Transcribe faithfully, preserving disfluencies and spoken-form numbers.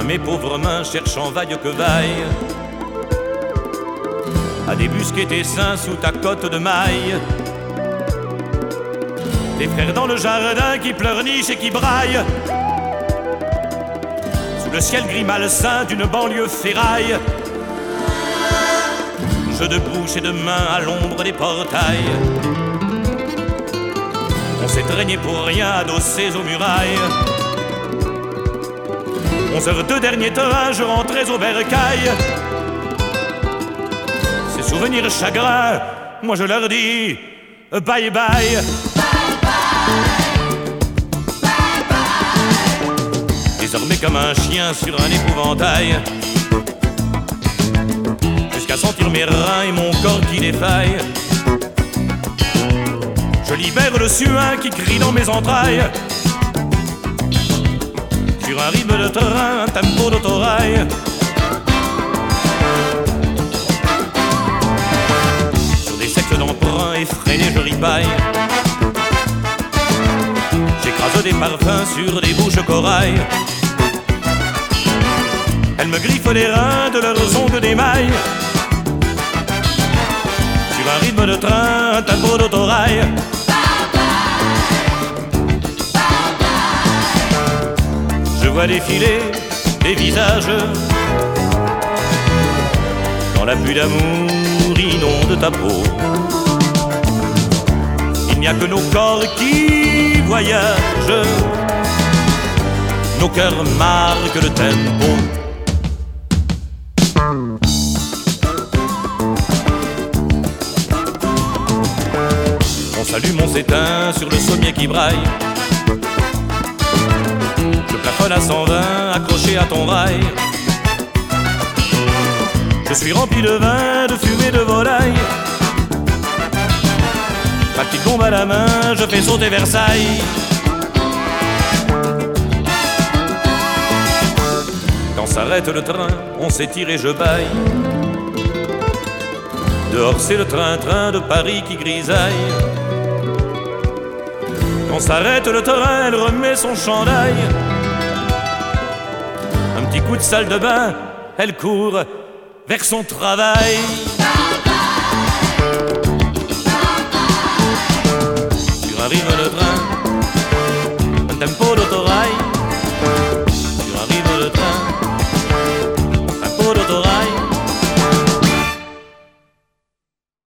main, mes pauvres mains, cherchant vaille que vaille à débusquer tes seins sous ta cotte de maille. Tes frères dans le jardin qui pleurnichent et qui braillent sous le ciel gris malsain d'une banlieue ferraille. Jeux de bouche et de main à l'ombre des portails. On s'est traîné pour rien adossés aux murailles. Onze heures de dernier train, je rentrais au bercail. Ces souvenirs chagrins, moi je leur dis bye bye. Bye bye, bye bye. Désormais comme un chien sur un épouvantail, jusqu'à sentir mes reins et mon corps qui défaille. Je libère le suin qui crie dans mes entrailles. Sur un rythme de train, un tempo d'autorail. Sur des sectes d'emprunt effrénés, je ripaille. J'écrase des parfums sur des bouches corail. Elles me griffent les reins de leurs ongles d'émail. Sur un rythme de train, un tempo d'autorail. Je vois défiler des visages quand la pluie d'amour inonde ta peau. Il n'y a que nos corps qui voyagent, nos cœurs marquent le tempo. On s'allume, on s'éteint sur le sommier qui braille. Je plafonne à cent vingt, accroché à ton rail. Je suis rempli de vin, de fumée, de volaille. Ma petite bombe à la main, je fais sauter Versailles. Quand s'arrête le train, on s'étire et je baille. Dehors c'est le train-train de Paris qui grisaille. Quand s'arrête le train, elle remet son chandail. Un petit coup de salle de bain, elle court vers son travail.